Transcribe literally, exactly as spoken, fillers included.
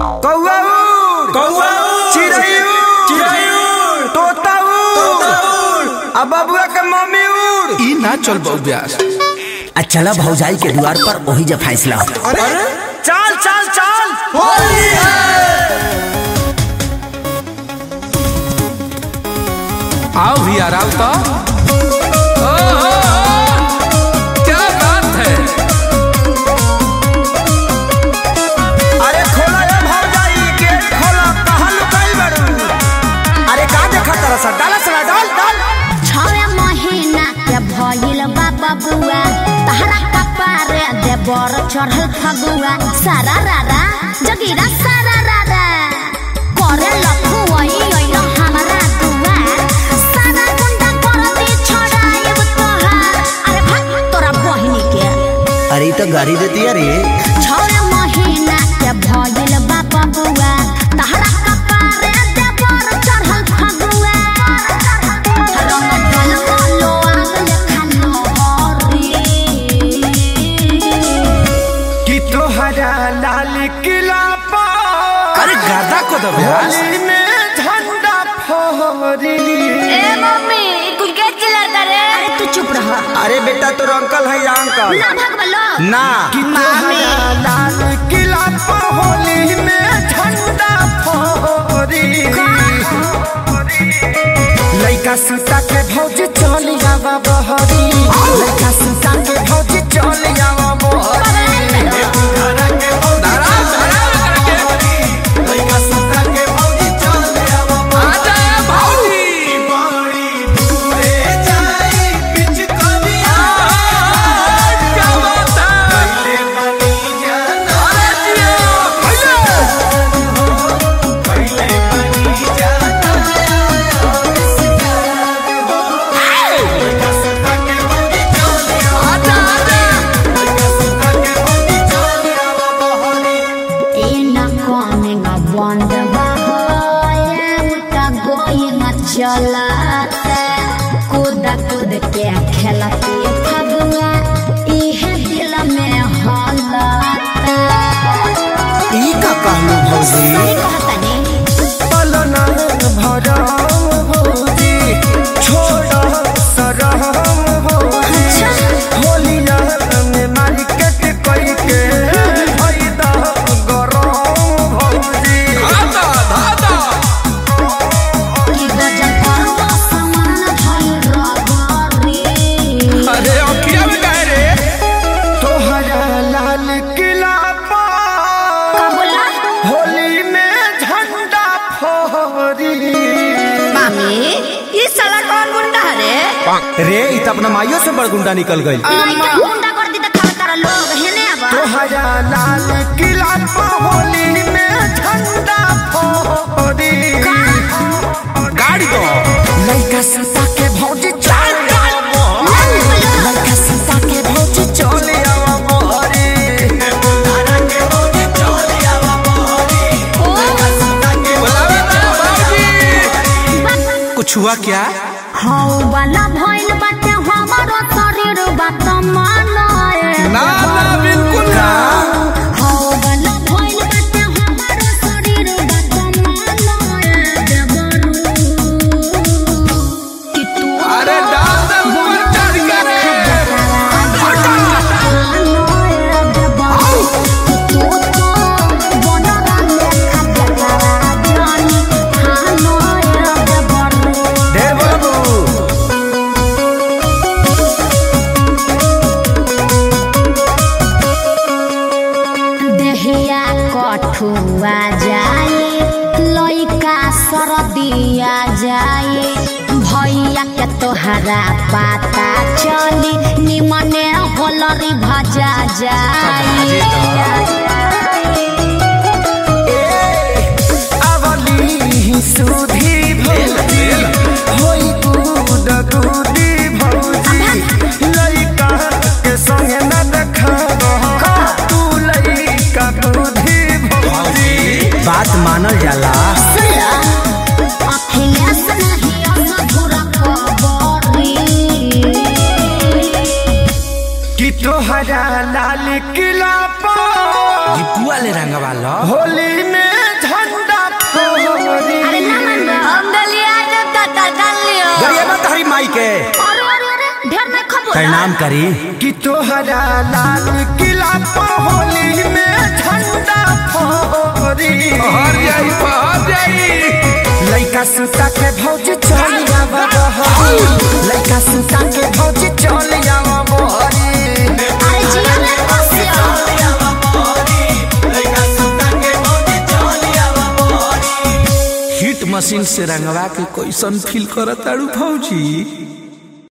कौआ उड़ कौआ चिड़ै उड़ चिड़ै उड़ तोता उड़ तोता उड़ आ बबुआ के मम्मी उड़। ई ना चल बउब्यास। आ चला भौजाई के द्वार पर वही जब फैसला हो। अरे चल चल चल होली है। आओ भी यार आओ तो। ओ, ओ, ओ, क्या बात है। अरे खोला रे भौजाई गेट खोला कहाँ लुकाई बड़ू। अरे का देखा तरह सा डाला सला डाल डाल। छवे महीना के भइल बा बबुआ तहरा कपारे दे बर चढ़ल फगुआ सारा रारा जगीरा सारा रारा करे लखुआई ओइल हमरा दुआर सारा गुंडा कर दे छोड़ाएब तोहार। अरे भाग तोरा बहिनी के। अरे तो गाड़ी देती है रे। छवे महीना के भइल बा बबुआ तहरा कपारे दे बर चढ़ल फगुआ रंग ढल लो आगल खानो हरी कि तोहरा लाल किला पर अरे गादा को दो भैंस। होली में झंडा फहरी। ए मम्मी तू क्या चिल्लाता रे। अरे तू चुप रह। अरे बेटा तो अंकल है या अंकल ना भाग बलो ना कि तोहरा लाल किला पर होली में झंडा फहरी। लइका सुता के भौजी चली आवा बहरी। लइका सुता के भौजी चली आवा बहरी। लइका सुता के भौजी चली आवा आजा भाई। बहरी दूरे जाई पिचकारिया। क्या बात है। पहले बनी जाना अरे जियो भैया। पहले बनी जाना। लइका सुता के भौजी चली आवा। आजा आजा। लइका सुता के भौजी चली आवा बहरी। ए ना कोने ना बंद बाहोए उता गोइंग चलाते कूद कूद के खेलते फगुआ इहे दिल में हलता। ई का कहलू भौजी। सही कहतनी पलना भरम भौजी छोड़ सरम भौजी। होलिया में मार्केट कई के फायदा गरम भौजी। दादा दादा। कि गजब करवा समान भइल रगरी। अरे अखिया में काहे रे। तोहरा लाल किला पर का बोला होली में झंडा फहरी। मामी ये साला कौन गुंडा है रे। रे इ त अपना माइयो से बड़ गुंडा निकल गई। लइका गुंडा कर दी त खावे तारा लोग हेने आबा। तोहरा लाल किला पर होली में झंडा फहरी। गाड़ी दो। लइका सुता के भौजी चल लइका सुता के भौजी चले आवा मोहरी। मुंडारा के भौजी चले आवा मोहरी। लइका सुता के बुलावे ना भाऊजी। कुछ हुआ क्या। हौ वाला भइल बाटे हमारो शरीर बात मानाए। ना ना बिल्कुल ना। हौ वाला भइल बाटे हमारो शरीर बात मानाए देवरू। कि तू अरे डाल दे ऊपर चढ़ के। ढेर बाबू देहिया कठुआ जाए लइका सरदिया जाए भैया के तोहरा पता चली निमने होलरी भजा जाए। अवली सुधी भौजी होई कूद कूदी भौजी। लइका के संगे न देखा तू लइका बुद्धि भौजी। बात मानल जाला। अखिलेश नहीं अधूरा खबरी। कि तोहरा लाल किला पर दीपुआ ले रंगवा लो होली में झंडा फहरी। अरे ना मन हम दलिया दे दादा दलियो गरियाबा तहरी माई के अरे अरे अरे ढेर नहीं खबो प्रणाम करी कि तोहरा लाल किला पर होली में झंडा फहरी। हर जाई हर जाई लइका सुता के भौज चल आवा बहरी। लइका सुता के भौज चल आवा बहरी। अरे जिया ले बसियो हिट मशीन से रंगवा के कैसन फील करत ताड़ू भौजी।